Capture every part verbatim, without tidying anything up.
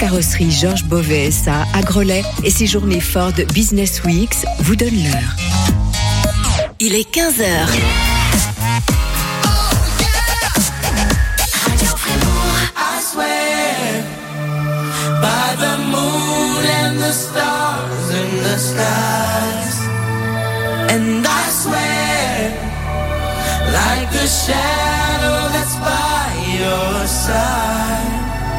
Carrosserie Georges Beauvais S A à Grelais et ses journées Ford Business Weeks vous donnent l'heure. Il est quinze heures. By the moon and the stars in the skies, and I swear, like a shadow that's by your side.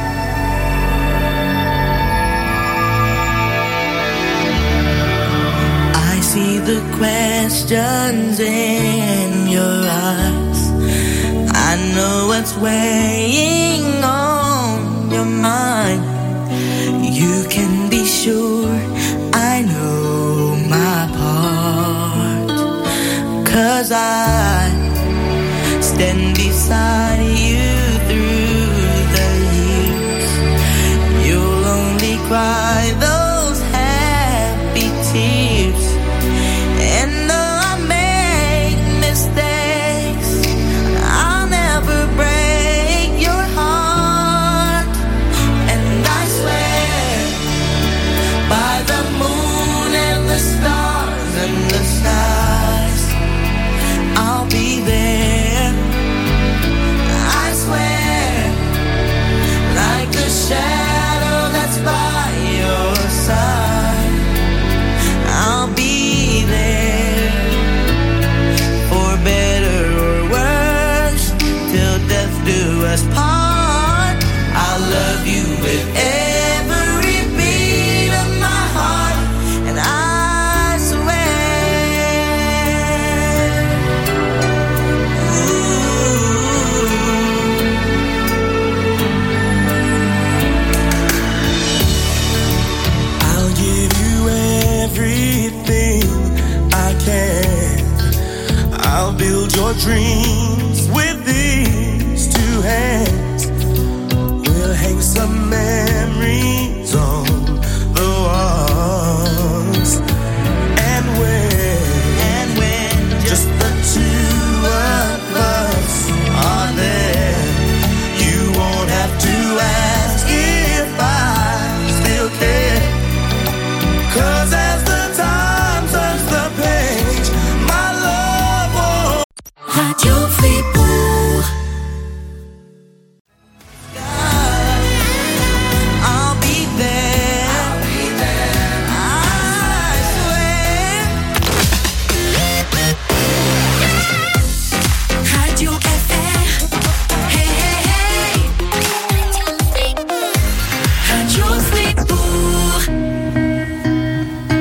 I see the questions in your eyes. I know what's weighing on your mind. You can be sure I know my part, 'cause I stand beside you through the years. You'll only cry those happy tears. And though I make mistakes, I'll never break your heart. And I swear, by the moon and the stars and the skies, I'll be there. I swear, like a shadow that's by your side, I'll be there. For better or worse, till death do us part. I'll love you with every beat of my heart, and I swear. Ooh. I'll give you everything I can. I'll build your dreams with these two hands. We'll hang some memories on the walls. And when, and when just the two of us are there, you won't have to ask if I still care. 'Cause as the time turns the page, my love won't. Radio Fribourg. I'll be there. I'll be there. I swear. Radio F R. Hey, hey, hey. Radio Fribourg.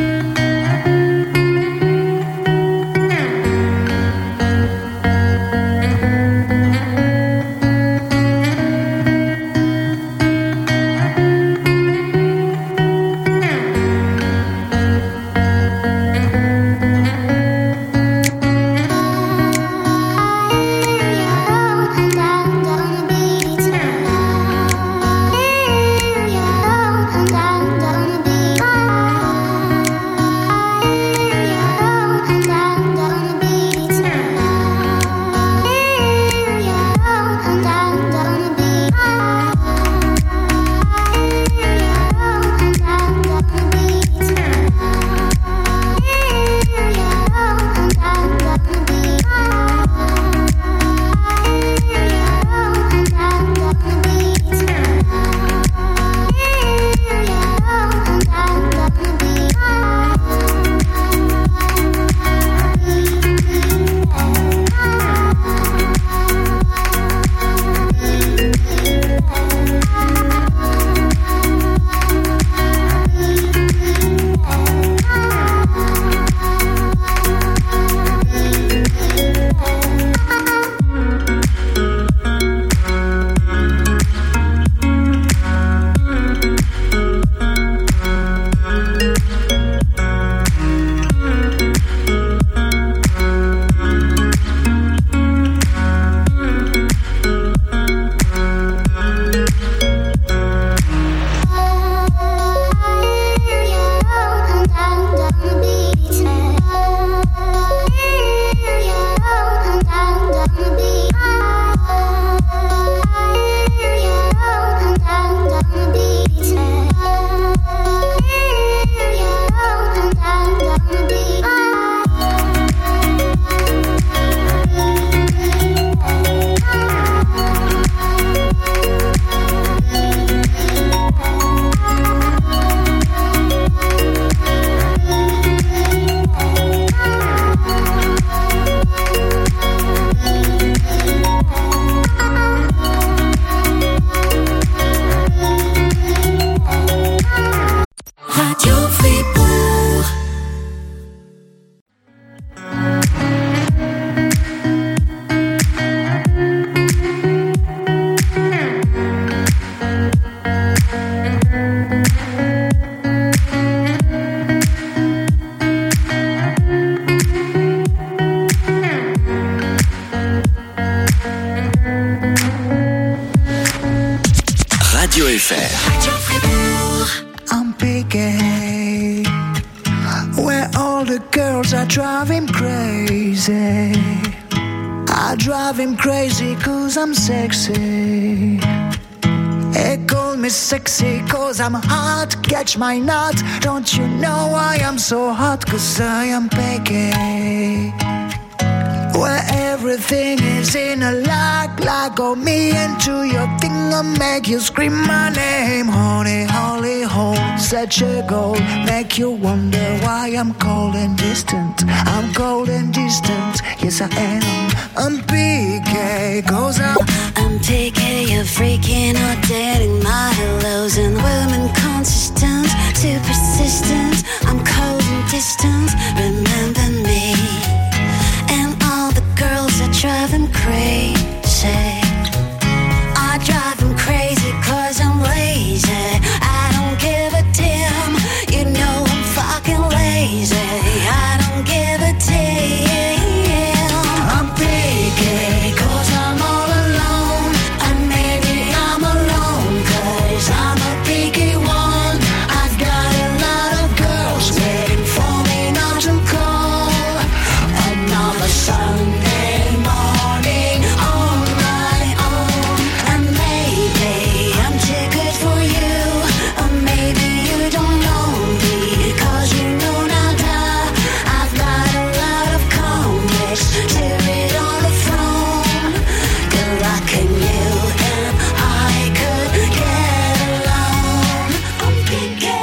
F R. Radio Fribourg. I'm picky, where all the girls are driving crazy. I drive him crazy cause I'm sexy. They call me sexy cause I'm hot. Catch my nut. Don't you know why I'm so hot? Cause I am picky, where everything is in a lock. Lock on me into your thing and make you scream my name. Honey, holy hole, such a goal. Make you wonder why I'm cold and distant. I'm cold and distant, yes I am. I'm P K, cause I'm I'm taking you freaking out, dating my hellos and women consistent, too persistent. I'm cold and distant, remember me. And all the girls that drive him crazy. I drive him crazy cause I'm lazy. I don't give a damn, you know I'm fucking lazy. I don't give a damn. I'm picky cause I'm all alone. And maybe I'm alone cause I'm a picky one. I've got a lot of girls waiting for me not to call. Another Sunday morning on my own. And maybe I'm too good for you, or maybe you don't know me cause you know nada. I've got a lot of comics to read on the phone. Good luck in you and I could get along. I'm picky,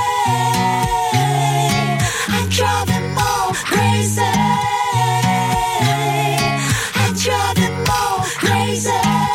I drive them all crazy. I drive them all crazy.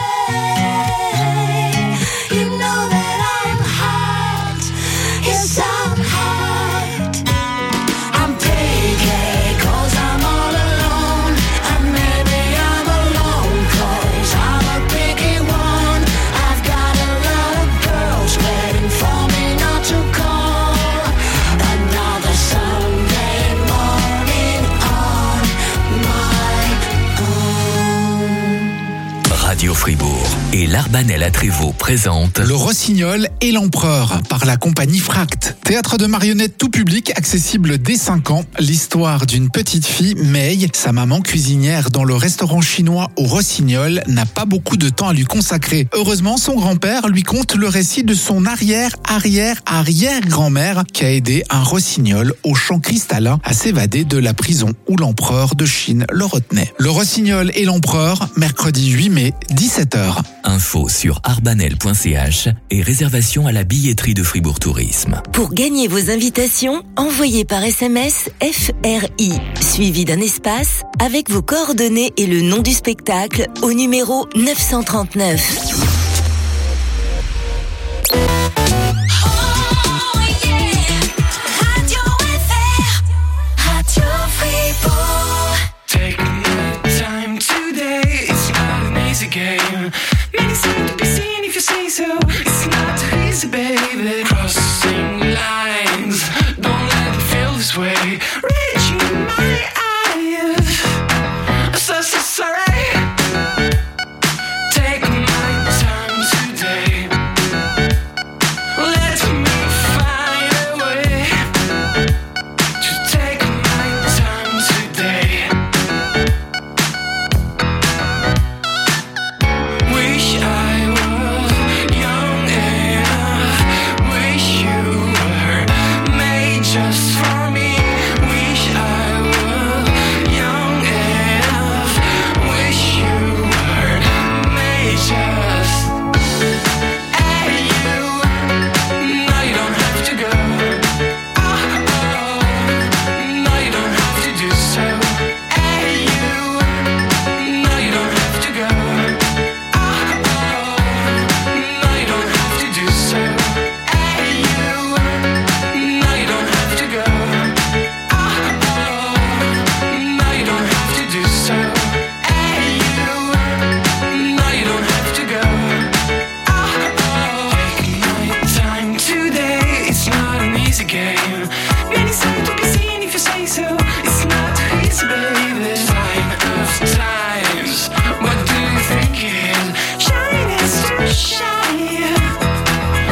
You know that I'm hot. Yes, I'm hot. I'm picky cause I'm all alone. And maybe I'm alone cause I'm a picky one. I've got a lot of girls waiting for me not to call. Another Sunday morning on my own. Radio Fribourg et l'Arbanel à Trévaux présentent Le Rossignol et l'Empereur par la compagnie Fract. Théâtre de marionnettes tout public, accessible dès cinq ans. L'histoire d'une petite fille, Mei, sa maman cuisinière dans le restaurant chinois au Rossignol, n'a pas beaucoup de temps à lui consacrer. Heureusement, son grand-père lui conte le récit de son arrière-arrière-arrière-grand-mère qui a aidé un rossignol au champ cristallin à s'évader de la prison où l'empereur de Chine le retenait. Le Rossignol et l'Empereur, mercredi huit mai, dix-sept heures. info sur arbanel point c h et réservation à la billetterie de Fribourg Tourisme. Pour gagner vos invitations, envoyez par S M S F R I, suivi d'un espace, avec vos coordonnées et le nom du spectacle au numéro neuf cent trente-neuf. Oh yeah, Radio F R, Radio Fribourg. Taking the time today, it's not an easy game. Many seem to be seen if you say so. It's not too easy, baby. Crossing lines, don't let it feel this way. Reaching my eyes, so so sorry. Take my time today. Let me find a way to take my time today. Wish I was young enough. Wish you were made just for me. Wish I was young enough. Wish you were made just. Hey you, no you don't have to go. Oh, oh, no you don't have to do so. Hey you, no you don't have to go. Oh, oh, no you don't have to do so. Hey you, no you don't have to go. Oh, oh, no you don't have to do so. Hey you, no you don't have to go. Oh, oh, taking my time today, it's not an easy game. Many seem to be seen if you say so. It's not too easy, baby. Sign of times. What do you think it is? Shine is to shine.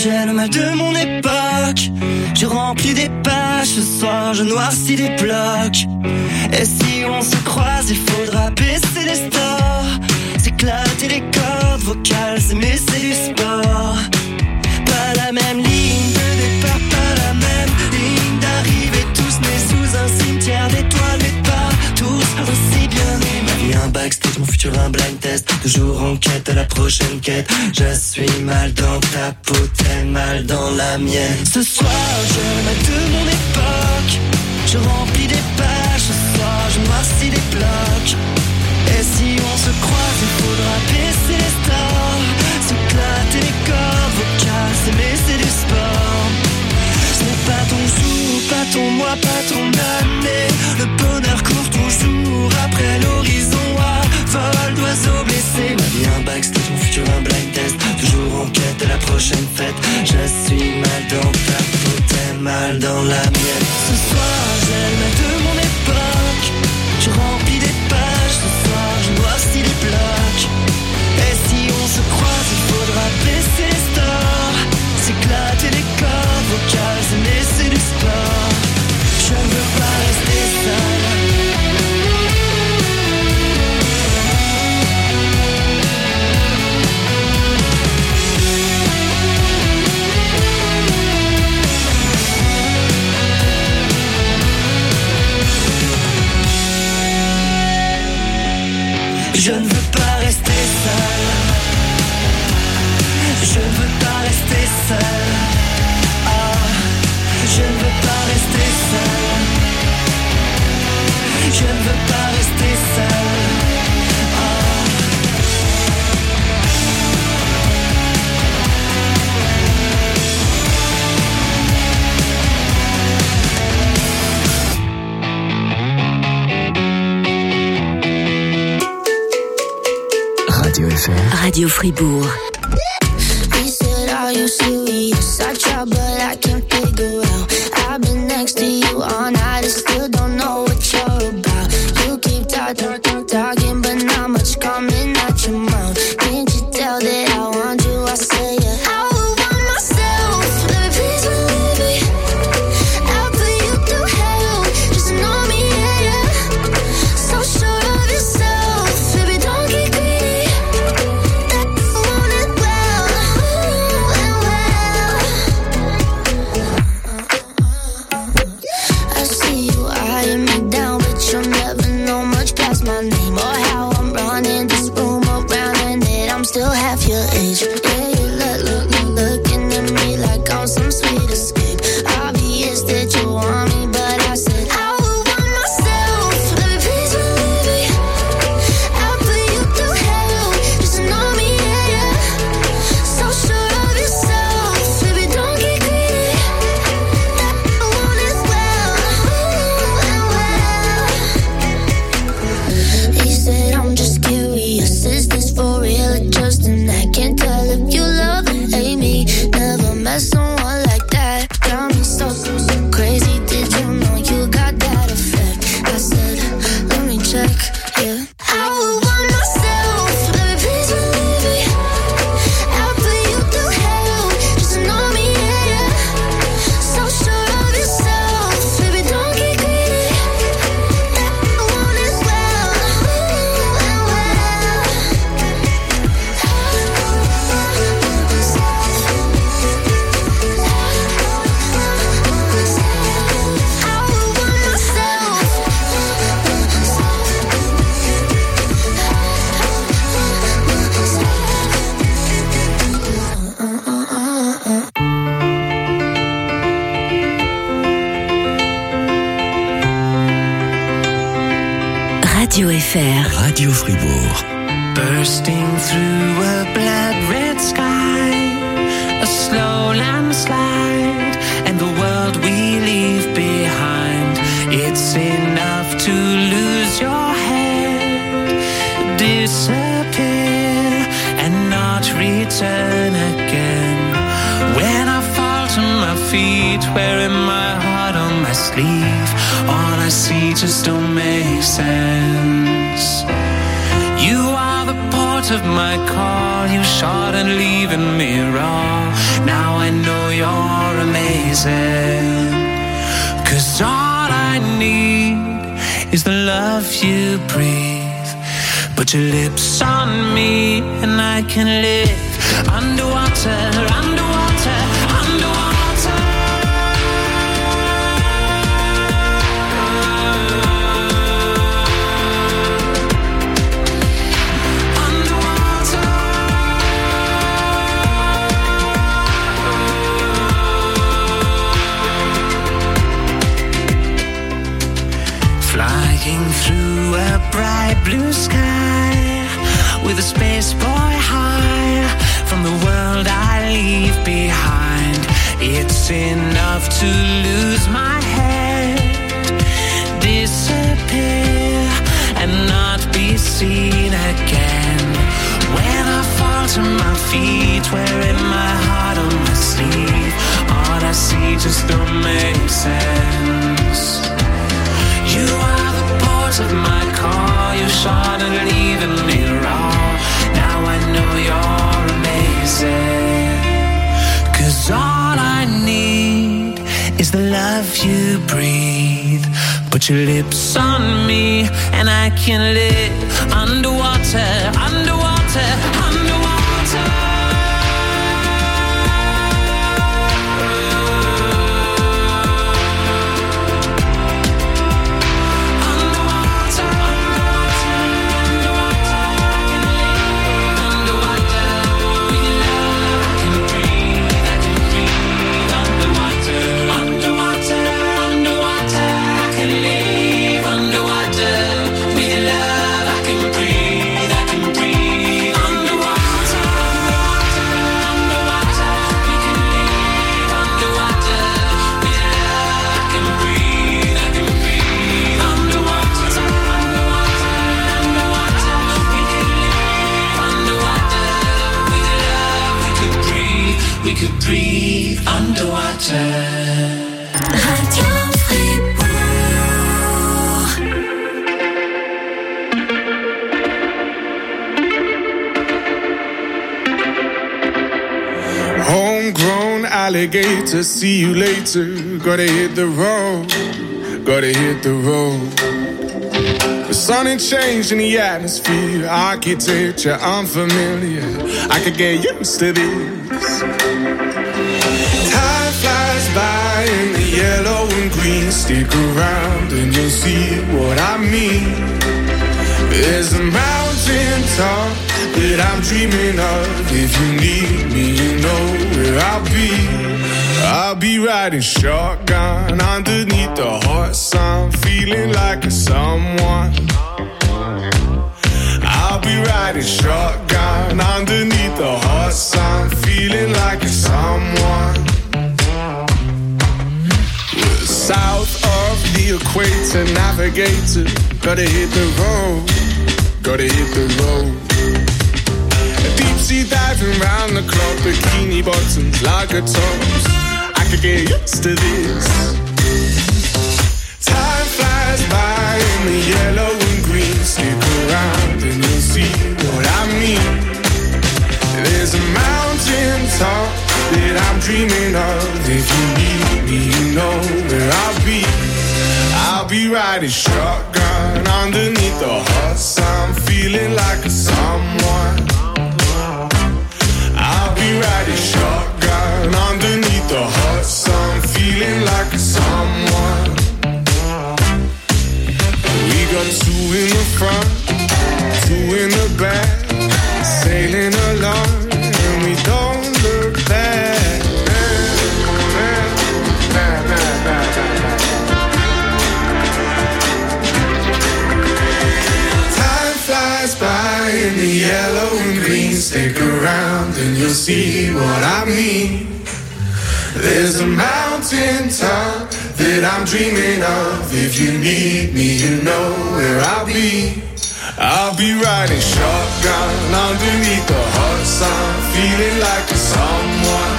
j'ai le mal de mon époque. Je remplis des pages, ce soir je noircis des blocs. Et si on se croise, il faudra baisser les stores. S'éclater les cordes vocales, s'aimer c'est du sport. Pas la même ligne de départ, pas la même ligne d'arrivée. Tous nés sous un cimetière d'étoiles, mais pas tous aussi bien nés. Ma vie un backstage, mon futur un blind test. Toujours en quête à la prochaine quête. Je suis mal dans ta peau, t'es mal dans la mienne. Ce soir, je le mal de mon époque. Je remplis des pages, ce soir, je noircis des blocs. Et si on se croise, il faudra baisser les stores. S'éclater les cordes vocales, s'aimer c'est du sport. Ce n'est pas ton jour, pas ton mois, pas ton année. Le bonheur court toujours après l'horizon à vol d'oiseaux blessés. Ma vie un backstage, mon futur un blind test. Toujours en quête de la prochaine fête. Je suis mal dans ta peau, t'es mal dans la mienne. Ce soir, j'ai le mal de mon époque. Je remplis des pages, ce soir, je noircis les blocs. Et si on se croise, il faudra baisser les stores. S'éclater les cordes vocales, mais c'est du sport. Je ne veux pas rester seul. Je ne veux pas rester seul. Je ne veux pas rester seul. Ah, je ne veux pas rester seul. Je ne veux pas rester seul. Radio F R. Radio Fribourg. He said, are you serious? I try but I can't figure out. I've been next to you all night and still don't know what you're about. You keep talking, talking, but not much coming out your mouth. Can't you tell that I want you? I say yeah. I would want myself, baby, please believe me. I'll put you through hell, just know me, yeah, yeah. So sure of yourself, baby, don't get greedy. That want it well, and well. I see you eyeing me down, but you'll never know much past my name or how I'm running this room around, and that I'm still half your age. Yeah, you look, look, look, looking at me like I'm some sweet escape. Obvious that you want me, but I said I would want myself, baby, please believe me. I'll put you through hell, just know me, yeah, yeah. So sure of yourself, baby, don't get greedy. That want is well, and well. He said, I'm just curious, is this for real or just an act? Can't tell if you love or hate me. Never met someone like that. Got me so, so, so crazy. Did you know you got that effect? I said, let me check, yeah. I would want myself, baby, please believe me. I'll put you through hell, just know me, yeah, yeah. So sure of yourself, baby, don't get greedy. That want is well, and well. I would want myself. Radio F R. Radio Fribourg. Bursting through a blood red sky, a slow landslide, and the world we leave behind. It's enough to lose your head, disappear, and not return again. When I fall to my feet, wearing my heart on my sleeve, all I see just don't make sense. You are the port of my car, call you short and leaving me raw. Now I know you're amazing. Cause all I need is the love you breathe. Put your lips on me and I can live underwater, underwater, underwater. Flying through a bright blue sky with a space boy high from the world I leave behind. It's enough to lose my head, disappear and not be seen again. When I fall to my feet, wearing my heart on my sleeve, all I see just don't make sense. You are the port of my call, you shot and leaving me raw. Now I know you're amazing. Cause all I need is the love you breathe. Put your lips on me and I can live underwater, underwater, underwater. Breathe underwater. Radio Fribourg. Homegrown alligator, see you later. Gotta hit the road, gotta hit the road. The sun ain't changed in the atmosphere, architecture unfamiliar. I could get used to this. Time flies by in the yellow and green. Stick around and you'll see what I mean. There's a mountain top that I'm dreaming of. If you need me, you know where I'll be. I'll be riding shotgun underneath the hot sun, feeling like a someone. I'll be riding shotgun underneath the hot sun, feeling like a someone. We're south of the equator, navigator. Gotta hit the road, gotta hit the road. Deep sea diving round the clock, bikini bottoms, lager tops. I could get used to this. Time flies by in the yellow and green. Stick around and you'll see what I mean. There's a mountain top that I'm dreaming of. If you need me, you know where I'll be. I'll be riding shotgun underneath the hot sun, feeling like a someone. I'll be riding shotgun underneath the hot sun, feeling like a someone. We got two in the front, two in the back, sailing along and we don't look back. Time flies by in the yellow and green. Stick around and you'll see what I mean. There's a mountain top that I'm dreaming of. If you need me, you know where I'll be. I'll be riding shotgun underneath the hot sun, feeling like a someone.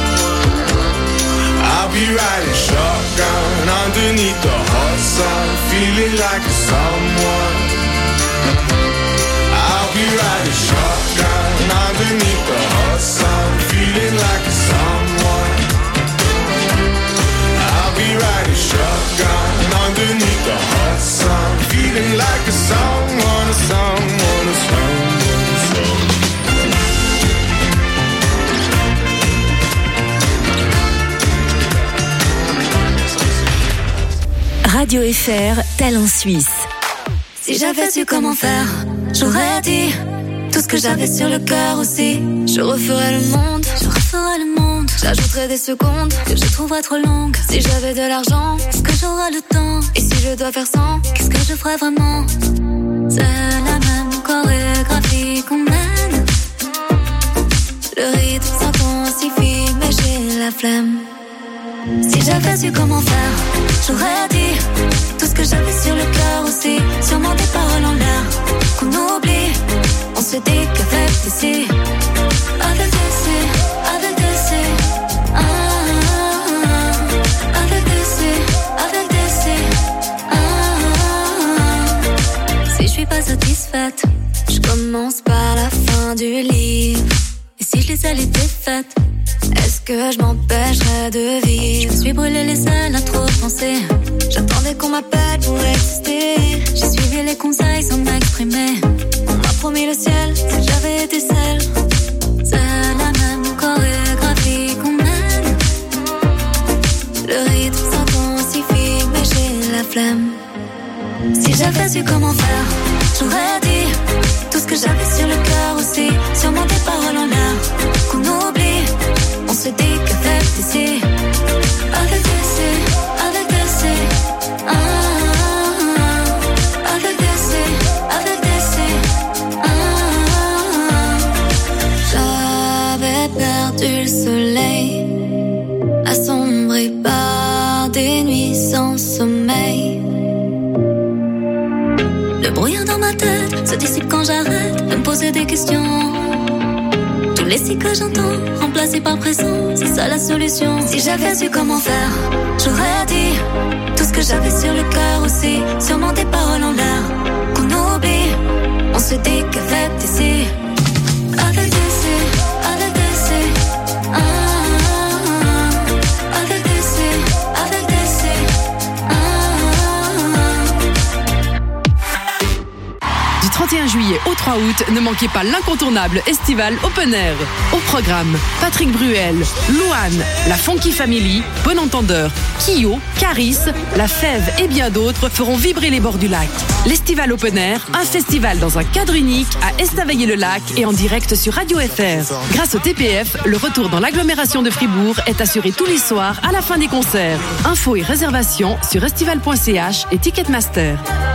I'll be riding shotgun underneath the hot sun, feeling like a someone. I'll be riding shotgun underneath Radio F R, Talent Suisse. Si j'avais su comment faire, j'aurais dit tout ce que j'avais sur le cœur aussi. Je referais le monde, je referais le monde. J'ajouterais des secondes que je trouverais trop longues. Si j'avais de l'argent, est-ce que j'aurais le temps? Et si je dois faire sans, qu'est-ce que je ferais vraiment? C'est la même chorégraphie qu'on mène. Le rythme s'intensifie, mais j'ai la flemme. Si j'avais su comment faire, j'aurais dit tout ce que j'avais sur le cœur aussi. Sûrement des paroles en l'air qu'on oublie. On se dit qu'avec des si, avec des si, avec des si, ah, ah, ah, avec des si, avec des si, ah, ah, ah. Si je suis pas satisfaite, je commence par la fin du livre. Et si je les ai les défaites, est-ce que je m'empêcherais de vivre? Je me suis brûlé les ailes à trop penser. J'attendais qu'on m'appelle pour exister. J'ai suivi les conseils sans m'exprimer. On m'a promis le ciel si j'avais été celle. C'est la même chorégraphie qu'on mène. Le rythme s'intensifie, mais j'ai la flemme. Si j'avais su comment faire, j'aurais dit tout ce que j'avais sur le cœur aussi. Sûrement des paroles en l'air qu'on oublie. On se dit qu'avec des si, avec des si, avec des si, ah, ah, ah, avec des si, avec des si, ah, ah, ah. J'avais perdu le soleil, assombri par des nuits sans sommeil. Le brouillard dans ma tête se dissipe quand j'arrête de me poser des questions. Tous les si que j'entends, remplacés par présent, c'est ça la solution. Si j'avais su comment faire, j'aurais dit tout ce que j'avais sur le cœur aussi. Sûrement des paroles en l'air qu'on oublie. On se dit qu'avec des si, avec des si, avec des si, ah, ah, ah, avec des si, avec des si, ah, ah, ah. Du trente et un juillet au trois août, ne manquez pas l'incontournable Estival Open Air. Au programme, Patrick Bruel, Louane, la Funky Family, Bon Entendeur, Kyo, Caris, La Fève et bien d'autres feront vibrer les bords du lac. L'Estival Open Air, un festival dans un cadre unique à Estavayer-le-Lac et en direct sur Radio F R. Grâce au T P F, le retour dans l'agglomération de Fribourg est assuré tous les soirs à la fin des concerts. Infos et réservations sur estival point c h et Ticketmaster.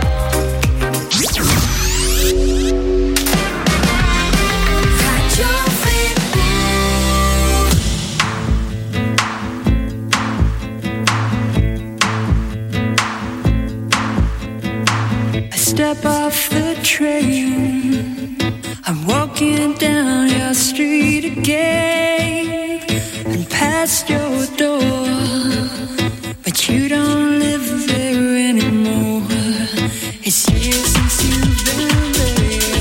Step off the train, I'm walking down your street again and past your door, but you don't live there anymore. It's years since you've been there,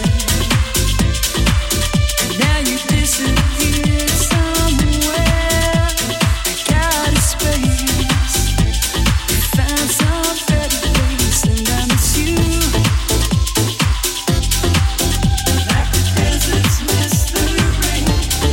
and now you disappeared somewhere. I got a space, found some better place, and I miss you. Like the deserts miss the rain.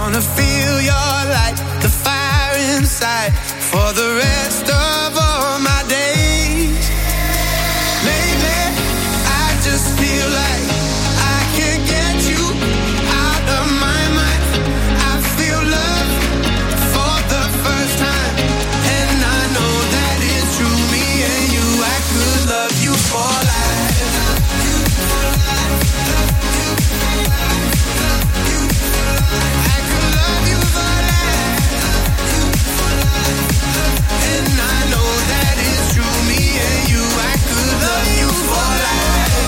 wanna feel your light, the fire inside, for the rest of all my days. Lately, I just feel like I can't get you out of my mind. I feel love for the first time, and I know that it's true. Me and you, I could love you for life. I could love you for life. And I know that it's true. Me and you, I could love you for life.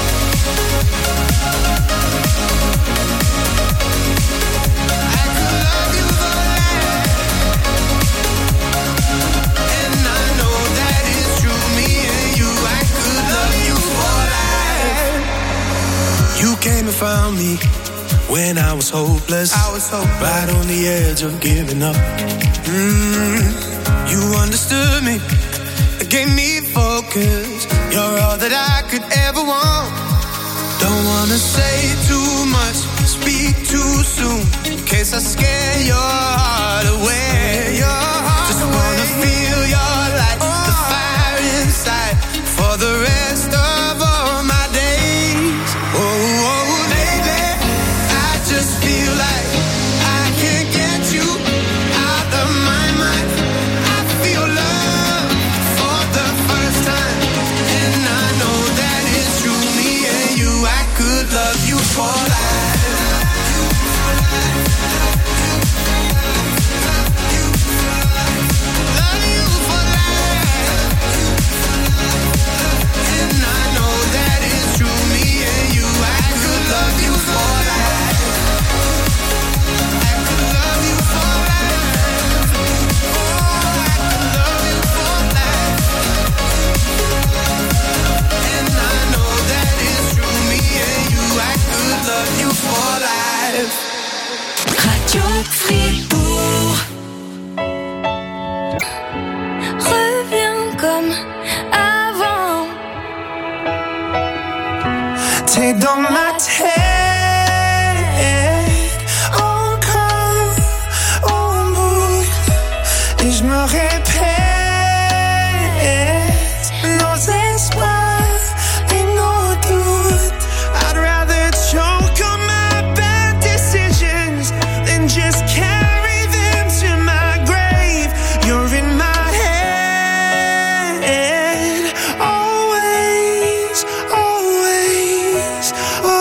I could love you for life. And I know that it's true. Me and you, I could love you for life. You came and found me when I was hopeless. I was hopeless. Right on the edge of giving up. Mm, you understood me, gave me focus. You're all that I could ever want. Don't wanna say too much, speak too soon, in case I scare your heart away. Your heart Just away. Wanna feel your light, oh. the fire inside, for the rest of all my days. Oh, oh, baby, I just feel like I can't get you out of my mind. I feel love for the first time, and I know that it's true. Me and you, I could love you for life. Love you for life. And I know that it's true. Me and you, I could love you for life. I could love you for life. Oh, I could love you for life. And I know that it's true. Me and you, I could love you for life. Radio Fribourg. Reviens comme avant. T'es dans ma tête encore au bout, et je me répète nos espoirs et nos doutes. I'd rather choke on my bad decisions than just carry them to my grave. You're in my head always, always, always.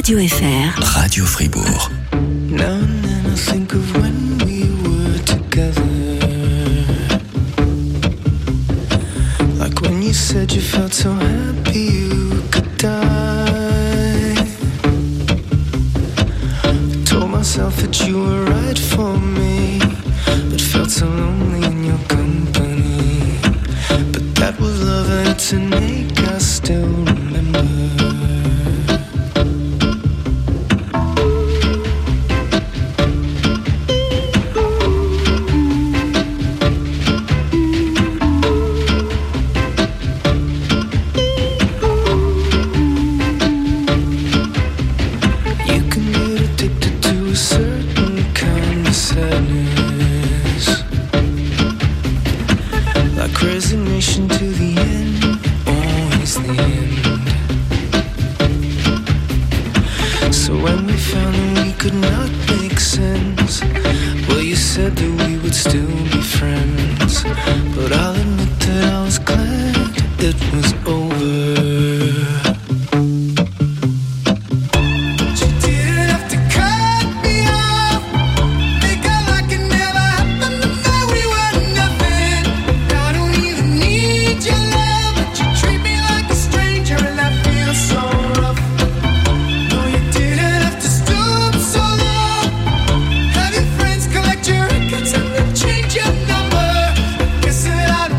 Radio F R. Radio Fribourg. Now and then I think of when we were together. Like when you said you felt so happy you could die. I told myself that you were right for me, but felt so lonely in your company. But that was love and it's an ache I still remember. Resignation to the end, always the end. So when we found that we could not make sense, well, you said that we would still be friends. But I'll admit that I was glad it was over. Change your number. Guess that I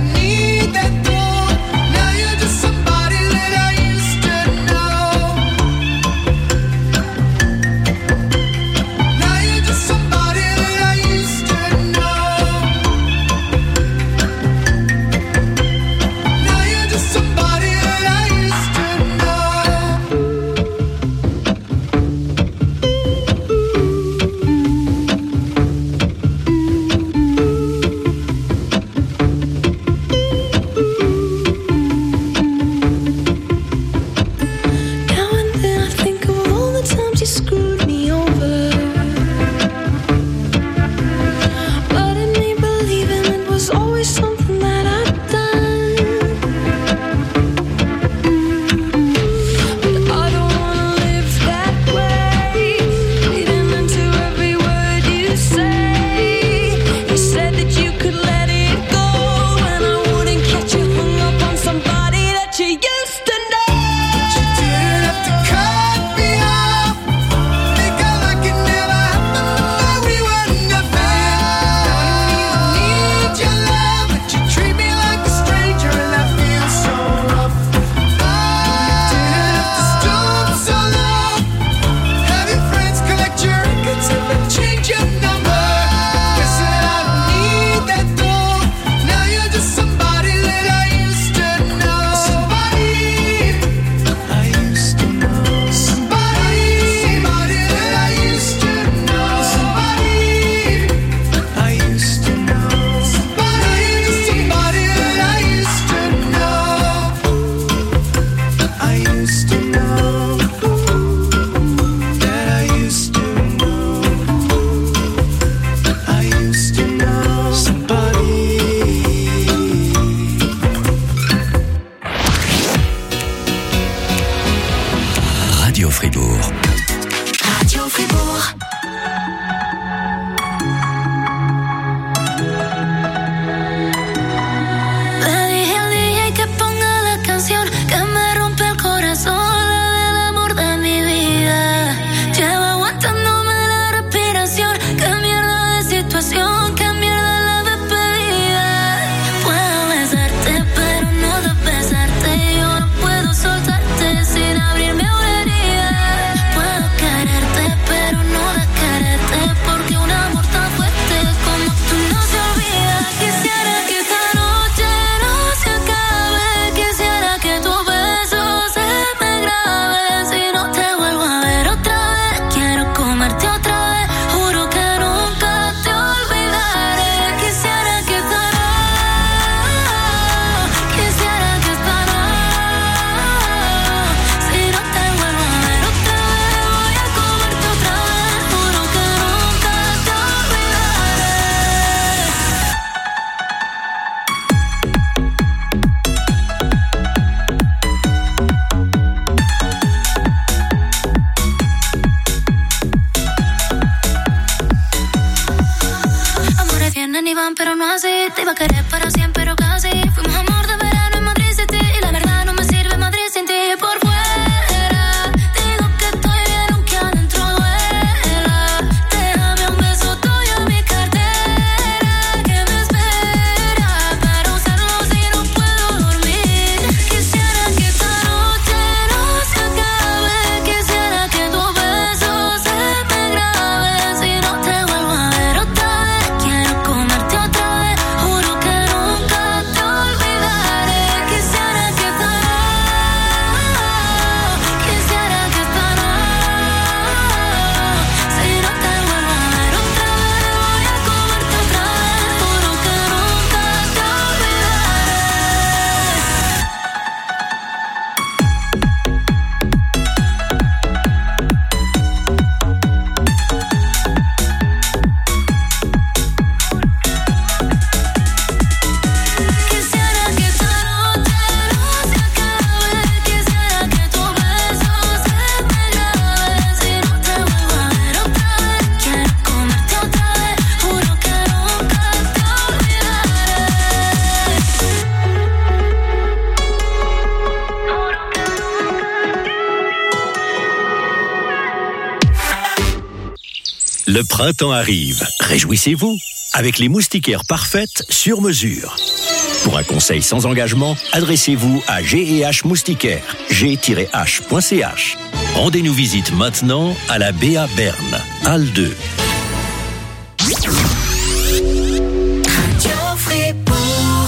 quererme así. Te iba a querer para siempre, pero casi. Fuimos amor de verano en Madrid City. Y la verdad no me sirve Madrid sin ti. Por fuera digo que estoy bien aunque adentro duela. Déjame un beso tuyo en mi cartera que me espera para usarlo si no puedo dormir. Quisiera que esta noche no se acabe. Quisiera que tu beso se me grabe. Si no te vuelvo a ver otra vez, quiero comerte otra vez. Juro que nunca te olvidaré. Quisiera que esta Quisiera que esta si no te vuelvo a ver otra vez, voy a comerte otra vez. Juro que nunca te Quisiera que esta noche no se acabe. Quisiera que tu beso se me grabe. Si no te vuelvo a ver otra vez, quiero comerte otra vez. Juro que nunca te olvidaré. Le printemps arrive. Réjouissez-vous avec les moustiquaires parfaites sur mesure. Pour un conseil sans engagement, adressez-vous à G et H Moustiquaires, g tiret h point c h. Rendez-nous visite maintenant à la B A Berne, Halle deux. Radio Fribourg.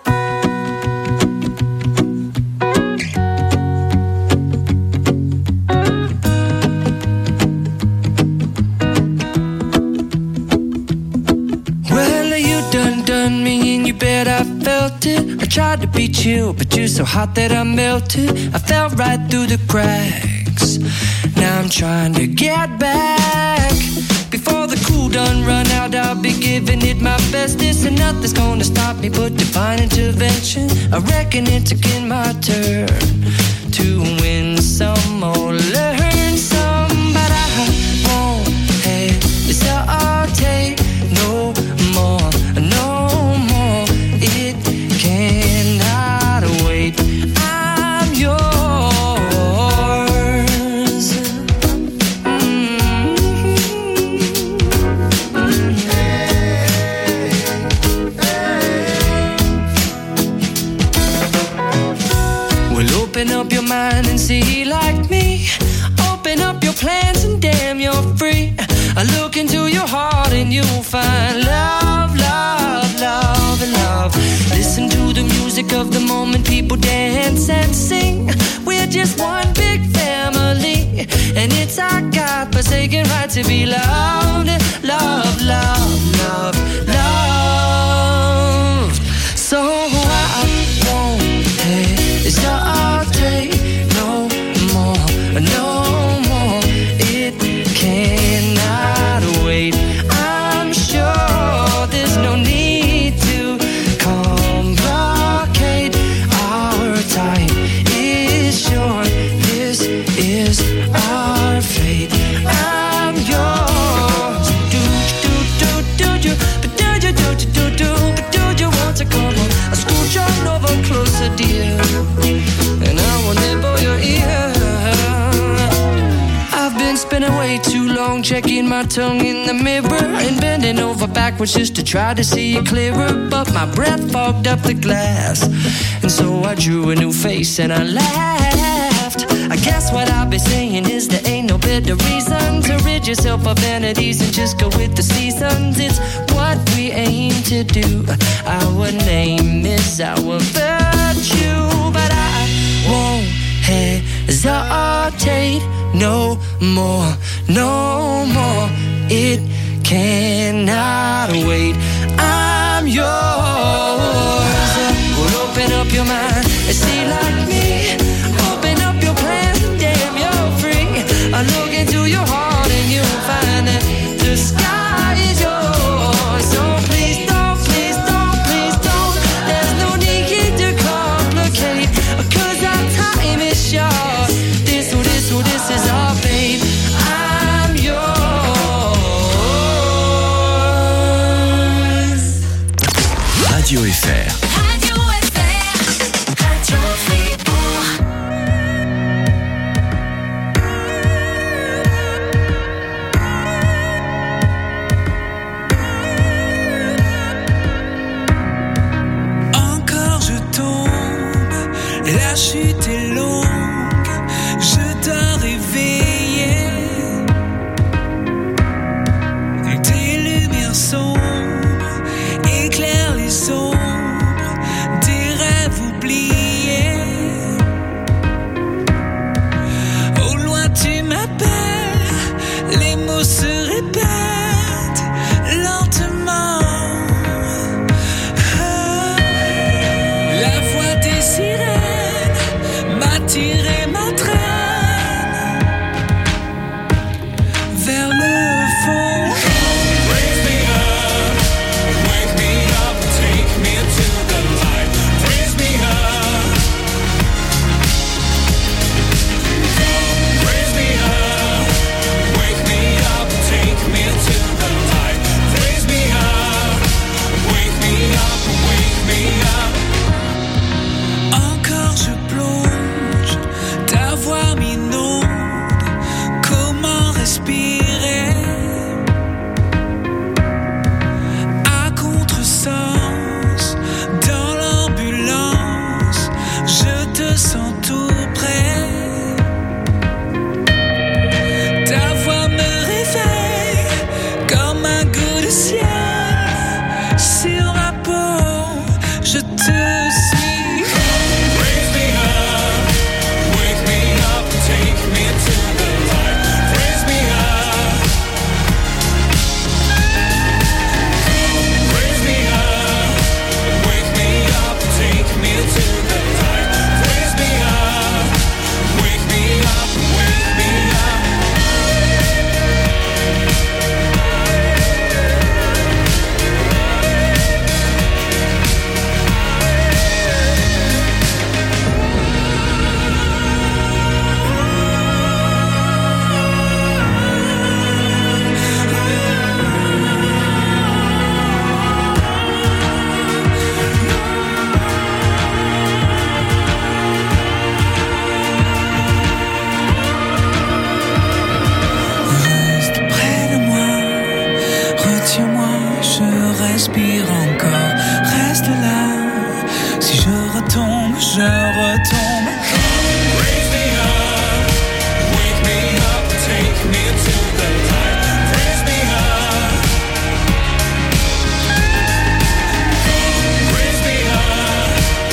Well, you done done me and you bet I felt it. I tried to beat you, but you're so hot that I melted. I fell right through the cracks. Now I'm trying to get back. Before the cool done run out, I'll be giving it my bestest. And nothing's gonna stop me but divine intervention. I reckon it's again my turn to win some or learn some. But I won't hesitate no more, no more. It cannot wait. I'm yours. Well, open up your mind and see like me. Open up your plans and damn, you're free. I look into your heart and you'll find love, love, love, and love. Listen to the music of the moment, people dance and sing. We're just one big family, and it's our God-forsaken right to be loved, love, love, love, loved. So I won't hesitate no more, no more. It cannot wait. I'm sure there's no need to complicate. Our time is short. This is our fate. I'm yours. Do do do do do, but do you do do do do, but do you want to come on? I scooch on over closer, dear, and I will nibble your ear. I've been spending way too long checking my tongue in the mirror and bending over backwards just to try to see it clearer. But my breath fogged up the glass, and so I drew a new face and I laughed. I guess what I've been saying is there ain't no better reason to rid yourself of vanities and just go with the seasons. It's what we aim to do. Our name is our virtue, but I won't hesitate no more, no more. It cannot wait. I'm yours. Well, open up your mind and see like me. Open up your plans and damn, you're free. I look into your heart and you'll find that the sky is yours. So please don't, please don't, please don't. There's no need to complicate, 'cause our time is short. This, oh, this, oh, this is our fate. I'm yours. Radio F R. Radio F R, Radio Fribourg. Encore je tombe, la chute est longue, je dois réveiller. Des lumières sombres éclairent les ombres des rêves oubliés. Au loin tu m'appelles, les mots se répètent lentement. Ah, la voix des sirènes m'a tiré